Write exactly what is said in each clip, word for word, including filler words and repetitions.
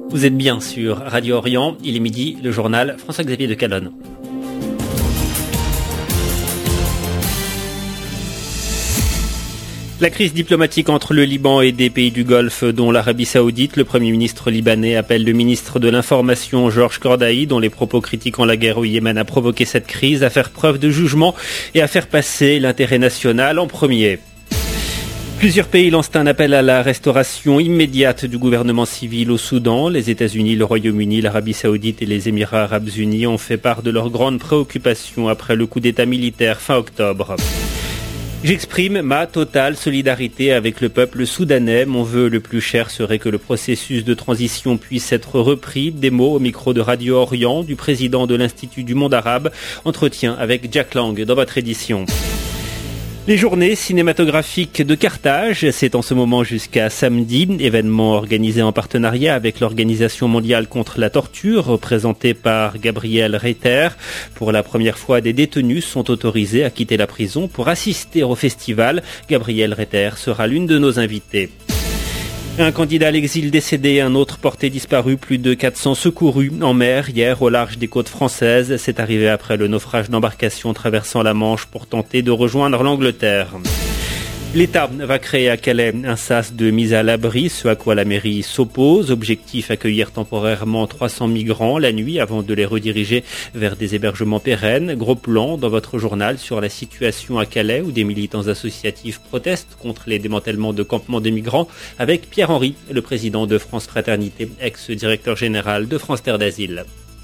Vous êtes bien sur Radio Orient, il est midi, le journal François-Xavier de Calonne. La crise diplomatique entre le Liban et des pays du Golfe, dont l'Arabie Saoudite, le Premier ministre libanais appelle le ministre de l'Information, Georges Cordaï, dont les propos critiquant la guerre au Yémen a provoqué cette crise, à faire preuve de jugement et à faire passer l'intérêt national en premier. Plusieurs pays lancent un appel à la restauration immédiate du gouvernement civil au Soudan. Les États-Unis, le Royaume-Uni, l'Arabie Saoudite et les Émirats Arabes Unis ont fait part de leurs grandes préoccupations après le coup d'État militaire fin octobre. J'exprime ma totale solidarité avec le peuple soudanais. Mon vœu le plus cher serait que le processus de transition puisse être repris. Des mots au micro de Radio Orient du président de l'Institut du monde arabe. Entretien avec Jack Lang dans votre édition. Les journées cinématographiques de Carthage, c'est en ce moment jusqu'à samedi, événement organisé en partenariat avec l'Organisation mondiale contre la torture, représentée par Gabriel Reiter. Pour la première fois, des détenus sont autorisés à quitter la prison pour assister au festival. Gabriel Reiter sera l'une de nos invités. Un candidat à l'exil décédé, un autre porté disparu, plus de quatre cents secourus en mer hier au large des côtes françaises. C'est arrivé après le naufrage d'embarcations traversant la Manche pour tenter de rejoindre l'Angleterre. L'État va créer à Calais un sas de mise à l'abri, ce à quoi la mairie s'oppose. Objectif, accueillir temporairement trois cents migrants la nuit avant de les rediriger vers des hébergements pérennes. Gros plan dans votre journal sur la situation à Calais où des militants associatifs protestent contre les démantèlements de campements de migrants avec Pierre Henry, le président de France Fraternité, ex-directeur général de France Terre d'Asile.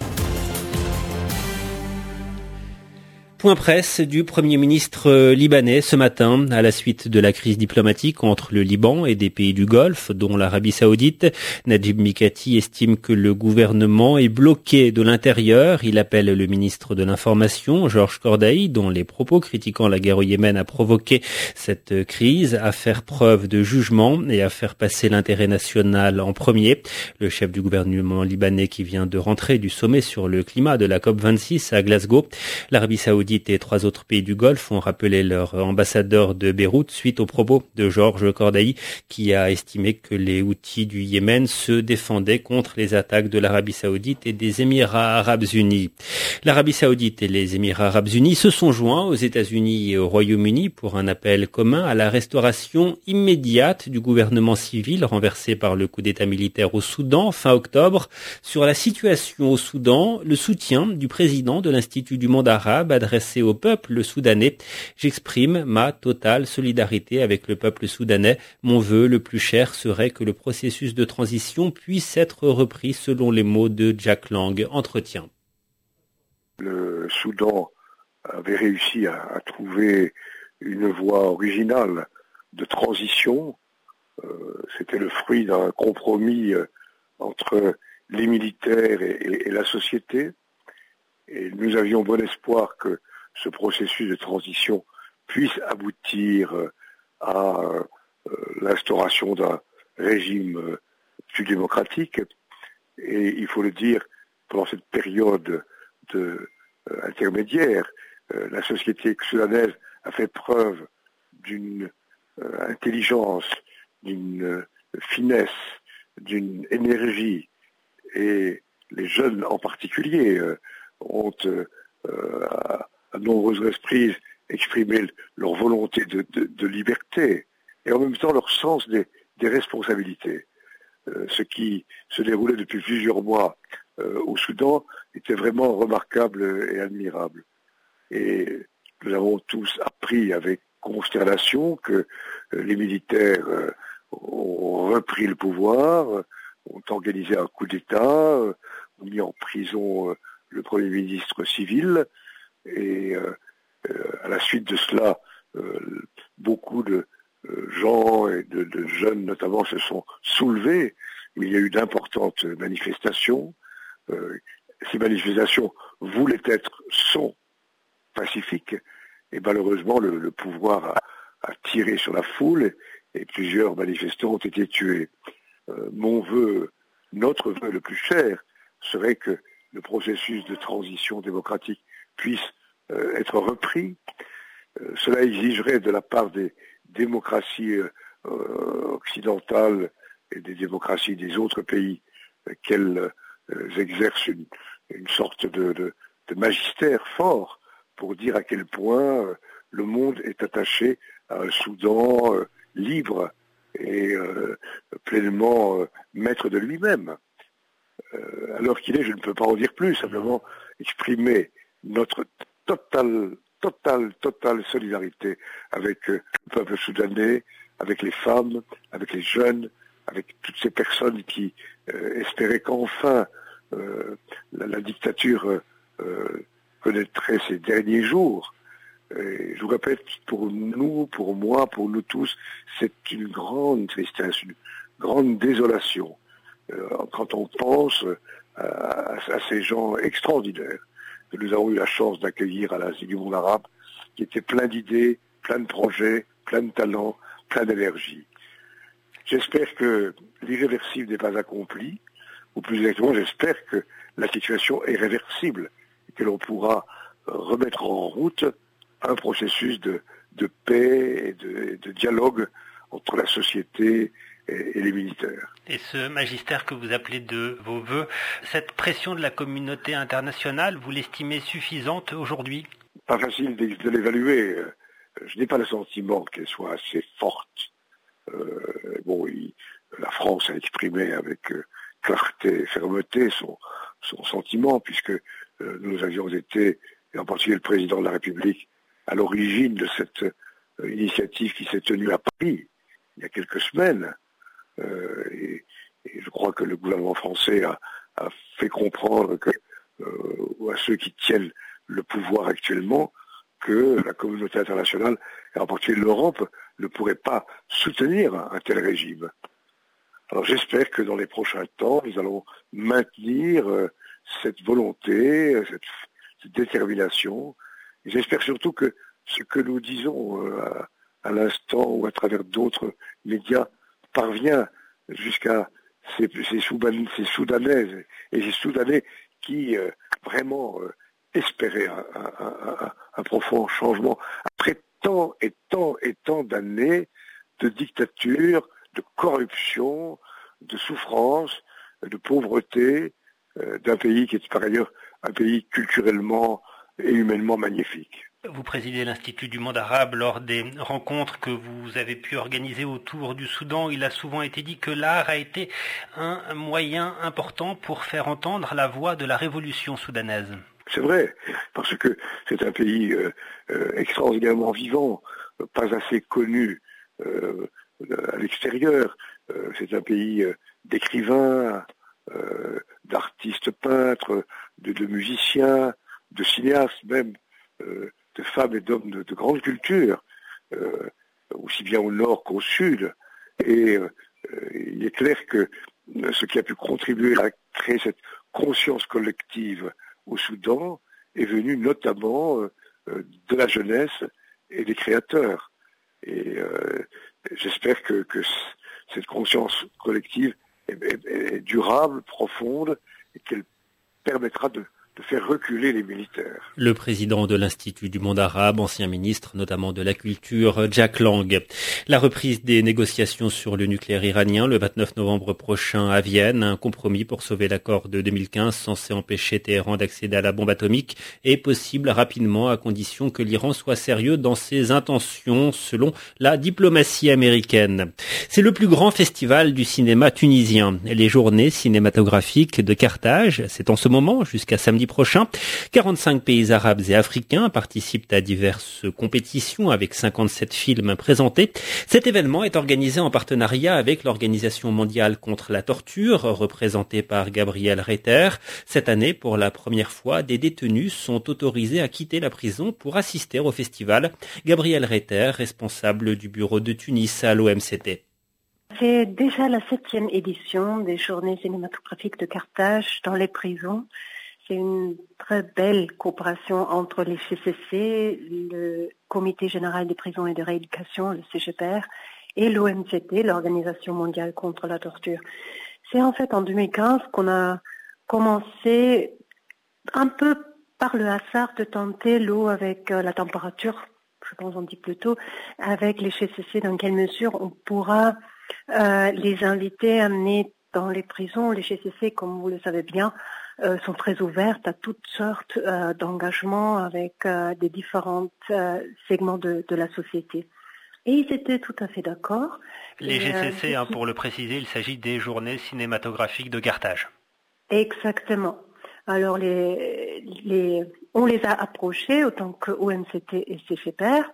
Point presse du Premier ministre libanais ce matin à la suite de la crise diplomatique entre le Liban et des pays du Golfe, dont l'Arabie Saoudite. Najib Mikati estime que le gouvernement est bloqué de l'intérieur. Il appelle le ministre de l'Information, Georges Cordaï, dont les propos critiquant la guerre au Yémen a provoqué cette crise, à faire preuve de jugement et à faire passer l'intérêt national en premier. Le chef du gouvernement libanais qui vient de rentrer du sommet sur le climat de la COP vingt-six à Glasgow. L'Arabie Saoudite et trois autres pays du Golfe ont rappelé leur ambassadeur de Beyrouth suite aux propos de Georges Cordaï qui a estimé que les Houthis du Yémen se défendaient contre les attaques de l'Arabie Saoudite et des Émirats Arabes Unis. L'Arabie Saoudite et les Émirats Arabes Unis se sont joints aux États-Unis et au Royaume-Uni pour un appel commun à la restauration immédiate du gouvernement civil renversé par le coup d'État militaire au Soudan fin octobre. Sur la situation au Soudan, le soutien du président de l'Institut du monde arabe adressé au peuple soudanais. J'exprime ma totale solidarité avec le peuple soudanais. Mon vœu le plus cher serait que le processus de transition puisse être repris selon les mots de Jack Lang. Entretien. Le Soudan avait réussi à, à trouver une voie originale de transition. Euh, c'était le fruit d'un compromis euh, entre les militaires et, et, et la société. Et nous avions bon espoir que ce processus de transition puisse aboutir à l'instauration d'un régime plus démocratique. Et il faut le dire, pendant cette période de, euh, intermédiaire, euh, la société soudanaise a fait preuve d'une euh, intelligence, d'une euh, finesse, d'une énergie, et les jeunes en particulier euh, ont euh, à, à nombreuses reprises exprimé leur volonté de, de, de liberté et en même temps leur sens des, des responsabilités. Euh, ce qui se déroulait depuis plusieurs mois euh, au Soudan était vraiment remarquable et admirable. Et nous avons tous appris avec consternation que euh, les militaires euh, ont repris le pouvoir, euh, ont organisé un coup d'État, euh, ont mis en prison euh, le Premier ministre civil, et euh, euh, à la suite de cela, euh, beaucoup de euh, gens et de, de jeunes notamment se sont soulevés. Il y a eu d'importantes manifestations. Euh, ces manifestations voulaient être, sont pacifiques, et malheureusement le, le pouvoir a, a tiré sur la foule et, et plusieurs manifestants ont été tués. Euh, mon vœu, notre vœu le plus cher, serait que le processus de transition démocratique puisse euh, être repris. Euh, cela exigerait de la part des démocraties euh, occidentales et des démocraties des autres pays qu'elles euh, exercent une, une sorte de, de, de magistère fort pour dire à quel point euh, le monde est attaché à un Soudan euh, libre et euh, pleinement euh, maître de lui-même. Euh, alors qu'il est, je ne peux pas en dire plus, simplement exprimer notre totale, totale, totale solidarité avec euh, le peuple soudanais, avec les femmes, avec les jeunes, avec toutes ces personnes qui euh, espéraient qu'enfin euh, la, la dictature euh, connaîtrait ces derniers jours. Et je vous répète, pour nous, pour moi, pour nous tous, c'est une grande tristesse, une grande désolation euh, quand on pense à, à, à ces gens extraordinaires que nous avons eu la chance d'accueillir à l'Institut du monde arabe, qui étaient pleins d'idées, pleins de projets, pleins de talents, pleins d'énergie. J'espère que l'irréversible n'est pas accompli, ou plus exactement, j'espère que la situation est réversible et que l'on pourra remettre en route un processus de, de paix et de, et de dialogue entre la société et, et les militaires. Et ce magistère que vous appelez de vos voeux, cette pression de la communauté internationale, vous l'estimez suffisante aujourd'hui ? Pas facile de, de l'évaluer. Je n'ai pas le sentiment qu'elle soit assez forte. Euh, bon, il, la France a exprimé avec euh, clarté et fermeté son, son sentiment, puisque euh, nous avions été, et en particulier le président de la République, à l'origine de cette euh, initiative qui s'est tenue à Paris il y a quelques semaines. Euh, et, et je crois que le gouvernement français a, a fait comprendre que, euh, à ceux qui tiennent le pouvoir actuellement, que la communauté internationale, et en particulier l'Europe, ne pourrait pas soutenir un, un tel régime. Alors j'espère que dans les prochains temps, nous allons maintenir euh, cette volonté, cette, cette détermination. Et j'espère surtout que ce que nous disons euh, à, à l'instant ou à travers d'autres médias parvient jusqu'à ces, ces, Soudan, ces Soudanaises et ces Soudanais qui euh, vraiment euh, espéraient un, un, un, un profond changement après tant et tant et tant d'années de dictature, de corruption, de souffrance, de pauvreté, euh, d'un pays qui est par ailleurs un pays culturellement et humainement magnifique. Vous présidez l'Institut du monde arabe. Lors des rencontres que vous avez pu organiser autour du Soudan, il a souvent été dit que l'art a été un moyen important pour faire entendre la voix de la révolution soudanaise. C'est vrai, parce que c'est un pays euh, euh, extraordinairement vivant, euh, pas assez connu euh, à l'extérieur. Euh, c'est un pays euh, d'écrivains, euh, d'artistes peintres, de, de musiciens, de cinéastes même, euh, de femmes et d'hommes de, de grande culture, euh, aussi bien au nord qu'au sud. Et euh, il est clair que ce qui a pu contribuer à créer cette conscience collective au Soudan est venu notamment euh, de la jeunesse et des créateurs. Et euh, j'espère que, que cette conscience collective est, est, est durable, profonde, et qu'elle permettra de de faire reculer les militaires. Le président de l'Institut du monde arabe, ancien ministre notamment de la culture, Jack Lang. La reprise des négociations sur le nucléaire iranien le vingt-neuf novembre prochain à Vienne, un compromis pour sauver l'accord de deux mille quinze censé empêcher Téhéran d'accéder à la bombe atomique est possible rapidement à condition que l'Iran soit sérieux dans ses intentions selon la diplomatie américaine. C'est le plus grand festival du cinéma tunisien. Les journées cinématographiques de Carthage, c'est en ce moment jusqu'à samedi prochain. quarante-cinq pays arabes et africains participent à diverses compétitions avec cinquante-sept films présentés. Cet événement est organisé en partenariat avec l'Organisation mondiale contre la torture, représentée par Gabriel Reiter. Cette année, pour la première fois, des détenus sont autorisés à quitter la prison pour assister au festival. Gabriel Reiter, responsable du bureau de Tunis à l'O M C T. C'est déjà la septième édition des journées cinématographiques de Carthage dans les prisons. C'est une très belle coopération entre les C C C, le Comité général des prisons et de rééducation, le C G P R, et l'O M C T, l'Organisation mondiale contre la torture. C'est en fait en deux mille quinze qu'on a commencé un peu par le hasard de tenter l'eau avec la température, je pense on dit plutôt, avec les C C C, dans quelle mesure on pourra euh, les inviter à amener dans les prisons, les G C C, comme vous le savez bien, euh, sont très ouvertes à toutes sortes euh, d'engagements avec euh, des différents euh, segments de, de la société. Et ils étaient tout à fait d'accord. Les et, G C C, euh, hein, pour le préciser, il s'agit des journées cinématographiques de Carthage. Exactement. Alors, les, les, on les a approchés autant que O M C T et C G P R.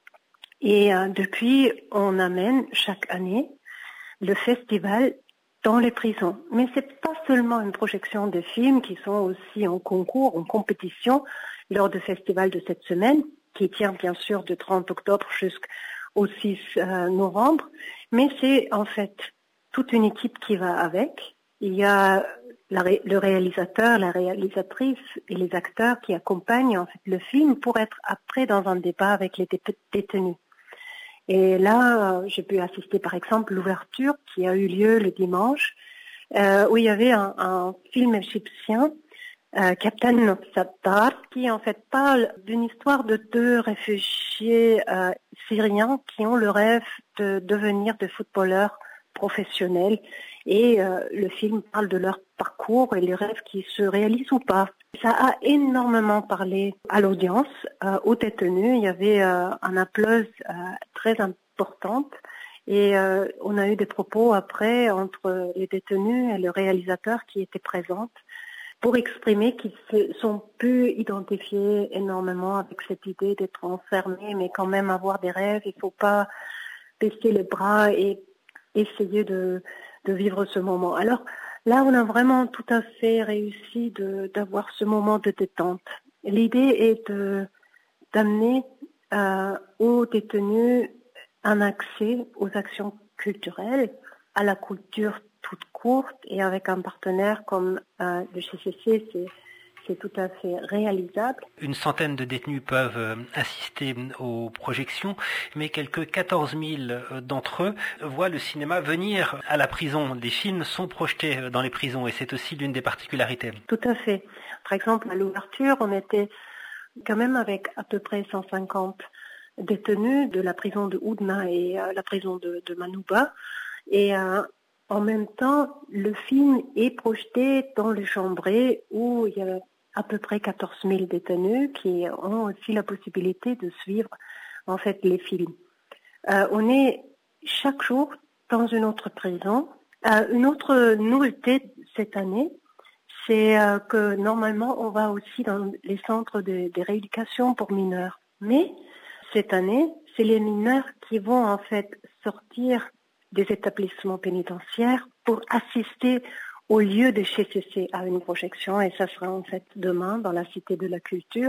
Et euh, depuis, on amène chaque année le festival dans les prisons. Mais c'est pas seulement une projection de films qui sont aussi en concours, en compétition lors du festival de cette semaine, qui tient bien sûr du trente octobre jusqu'au six novembre. Mais c'est en fait toute une équipe qui va avec. Il y a la ré- le réalisateur, la réalisatrice et les acteurs qui accompagnent en fait le film pour être après dans un débat avec les dé- détenus. Et là, j'ai pu assister par exemple à l'ouverture qui a eu lieu le dimanche, euh, où il y avait un, un film égyptien, euh, Captain Nobsatar, qui en fait parle d'une histoire de deux réfugiés euh, syriens qui ont le rêve de devenir des footballeurs professionnels. Et euh, le film parle de leur parcours et les rêves qui se réalisent ou pas. Ça a énormément parlé à l'audience, euh, aux détenus. Il y avait euh, un applause euh, très importante et euh, on a eu des propos après entre les détenus et le réalisateur qui étaient présents pour exprimer qu'ils se sont pu identifier énormément avec cette idée d'être enfermés, mais quand même avoir des rêves. Il ne faut pas baisser les bras et essayer de, de vivre ce moment. Alors là, on a vraiment tout à fait réussi de, d'avoir ce moment de détente. L'idée est de, d'amener euh, aux détenus un accès aux actions culturelles, à la culture toute courte et avec un partenaire comme euh, le G C C, c'est c'est tout à fait réalisable. Une centaine de détenus peuvent assister aux projections, mais quelques quatorze mille d'entre eux voient le cinéma venir à la prison. Des films sont projetés dans les prisons et c'est aussi l'une des particularités. Tout à fait. Par exemple, à l'ouverture, on était quand même avec à peu près cent cinquante détenus de la prison de Oudna et euh, la prison de, de Manouba. Et euh, en même temps, le film est projeté dans les chambrées où il y a à peu près quatorze mille détenus qui ont aussi la possibilité de suivre en fait les films. Euh, on est chaque jour dans une autre prison. Euh, une autre nouveauté cette année, c'est euh, que normalement on va aussi dans les centres de, de rééducation pour mineurs. Mais cette année, c'est les mineurs qui vont en fait sortir des établissements pénitentiaires pour assister au lieu de G C C à une projection, et ça sera en fait demain dans la Cité de la Culture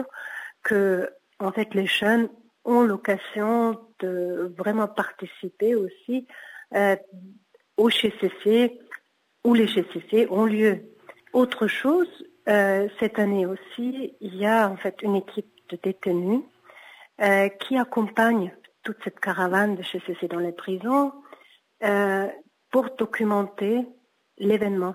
que en fait les jeunes ont l'occasion de vraiment participer aussi euh, au G C C où les G C C ont lieu. Autre chose, euh, cette année aussi, il y a en fait une équipe de détenus euh, qui accompagne toute cette caravane de G C C dans les prisons euh, pour documenter l'événement.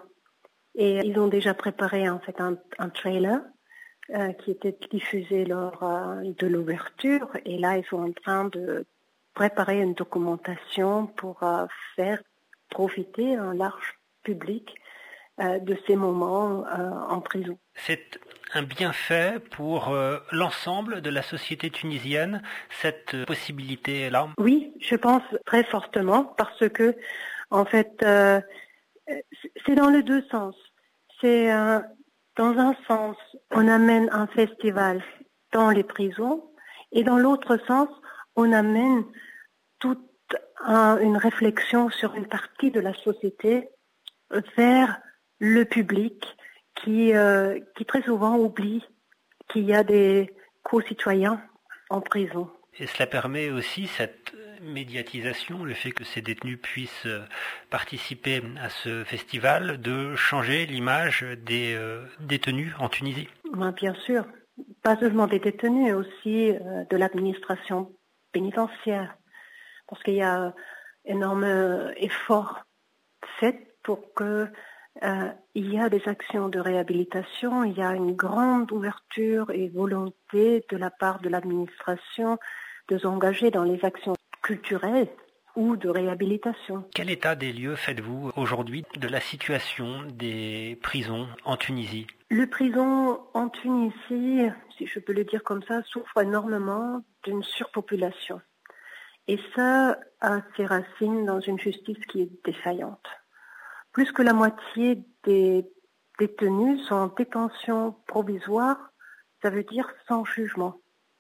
Et ils ont déjà préparé en fait un, un trailer euh, qui était diffusé lors euh, de l'ouverture. Et là, ils sont en train de préparer une documentation pour euh, faire profiter un large public euh, de ces moments euh, en prison. C'est un bienfait pour euh, l'ensemble de la société tunisienne, cette possibilité-là? Oui, je pense très fortement parce que, en fait, euh, c'est dans les deux sens. C'est euh, dans un sens, on amène un festival dans les prisons, et dans l'autre sens, on amène toute un, une réflexion sur une partie de la société vers le public qui, euh, qui très souvent oublie qu'il y a des co-citoyens en prison. Et cela permet aussi cette médiatisation, le fait que ces détenus puissent participer à ce festival, de changer l'image des euh, détenus en Tunisie. Ben, bien sûr, pas seulement des détenus, aussi euh, de l'administration pénitentiaire, parce qu'il y a énorme effort fait pour que euh, il y a des actions de réhabilitation, il y a une grande ouverture et volonté de la part de l'administration de s'engager dans les actions culturelles ou de réhabilitation. Quel état des lieux faites-vous aujourd'hui de la situation des prisons en Tunisie ? Les prisons en Tunisie, si je peux le dire comme ça, souffrent énormément d'une surpopulation. Et ça a ses racines dans une justice qui est défaillante. Plus que la moitié des détenus sont en détention provisoire, ça veut dire sans jugement.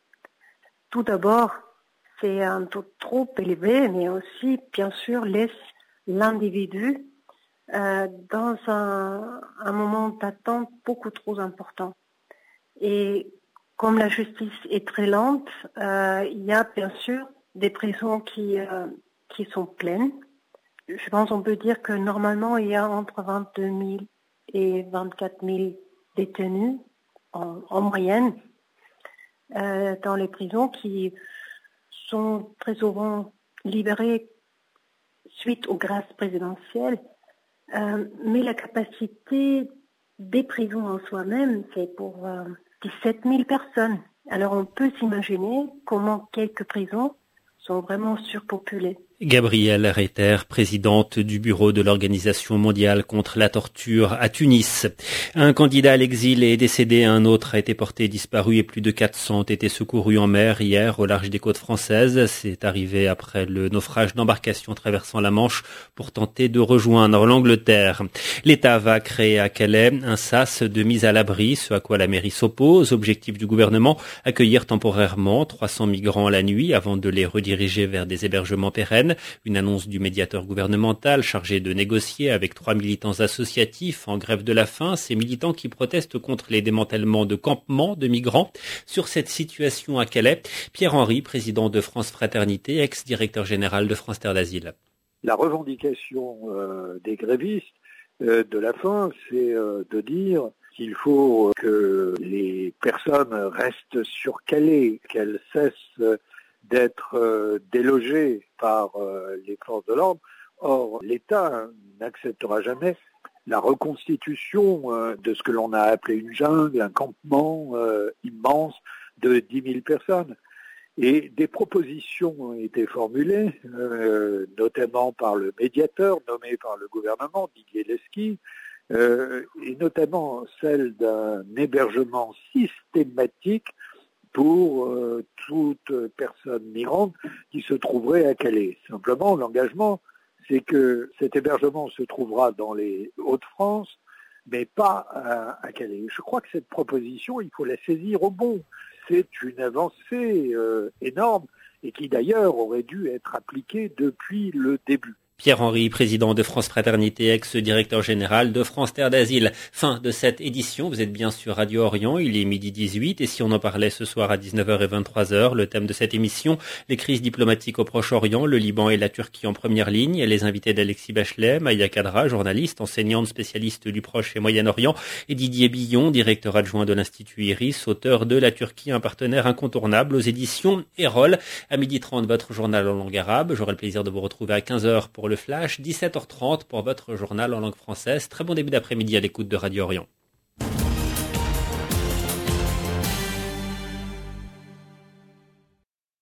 Tout d'abord, c'est un taux trop élevé, mais aussi, bien sûr, laisse l'individu euh, dans un, un moment d'attente beaucoup trop important. Et comme la justice est très lente, euh, il y a bien sûr des prisons qui, euh, qui sont pleines. Je pense qu'on peut dire que normalement, il y a entre vingt-deux mille et vingt-quatre mille détenus en, en moyenne euh, dans les prisons qui sont très souvent libérés suite aux grâces présidentielles. Euh, mais la capacité des prisons en soi-même, c'est pour euh, dix-sept mille personnes. Alors on peut s'imaginer comment quelques prisons sont vraiment surpopulées. Gabrielle Reiter, présidente du bureau de l'Organisation mondiale contre la torture à Tunis. Un candidat à l'exil est décédé, un autre a été porté disparu et plus de quatre cents ont été secourus en mer hier au large des côtes françaises. C'est arrivé après le naufrage d'embarcations traversant la Manche pour tenter de rejoindre l'Angleterre. L'État va créer à Calais un sas de mise à l'abri, ce à quoi la mairie s'oppose. Objectif du gouvernement, accueillir temporairement trois cents migrants la nuit avant de les rediriger vers des hébergements pérennes. Une annonce du médiateur gouvernemental chargé de négocier avec trois militants associatifs en grève de la faim, ces militants qui protestent contre les démantèlements de campements de migrants. Sur cette situation à Calais, Pierre-Henry, président de France Fraternité, ex-directeur général de France Terre d'Asile. La revendication euh, des grévistes euh, de la faim, c'est euh, de dire qu'il faut que les personnes restent sur Calais, qu'elles cessent d'être euh, délogés par euh, les forces de l'ordre. Or, l'État hein, n'acceptera jamais la reconstitution euh, de ce que l'on a appelé une jungle, un campement euh, immense de dix mille personnes. Et des propositions ont été formulées, euh, notamment par le médiateur nommé par le gouvernement, Didier Lesky, euh, et notamment celle d'un hébergement systématique pour euh, toute personne migrante qui se trouverait à Calais. Simplement, l'engagement, c'est que cet hébergement se trouvera dans les Hauts-de-France, mais pas à, à Calais. Je crois que cette proposition, il faut la saisir au bon. C'est une avancée euh, énorme et qui d'ailleurs aurait dû être appliquée depuis le début. Pierre-Henry, président de France Fraternité, ex-directeur général de France Terre d'Asile. Fin de cette édition. Vous êtes bien sur Radio Orient. Il est midi dix-huit et si on en parlait ce soir à dix-neuf heures et vingt-trois heures, le thème de cette émission, les crises diplomatiques au Proche-Orient, le Liban et la Turquie en première ligne. Les invités d'Alexis Bachelet, Maya Kadra, journaliste, enseignante spécialiste du Proche et Moyen-Orient, et Didier Billon, directeur adjoint de l'Institut Iris, auteur de La Turquie, un partenaire incontournable aux éditions Erol. À midi trente, votre journal en langue arabe. J'aurai le plaisir de vous retrouver à quinze heures pour le Flash, dix-sept heures trente pour votre journal en langue française. Très bon début d'après-midi à l'écoute de Radio Orient.